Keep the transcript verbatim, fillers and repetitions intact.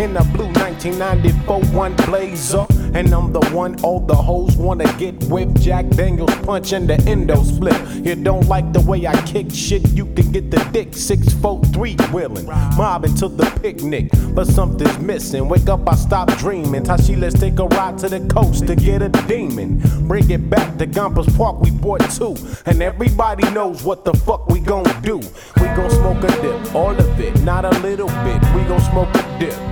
in a blue nineteen ninety-four one Blazer. And I'm the one all the hoes wanna get with. Jack Daniels punch and the endo split. You don't like the way I kick shit, you can get the dick six four three wheeling. Mobbing to the picnic, but something's missing. Wake up, I stop dreaming. Tashi, let's take a ride to the coast to get a demon. Bring it back to Gompers Park, we bought two. And everybody knows what the fuck we gon' do. We gon' smoke a dip, all of it, not a little bit. We gon' smoke a dip.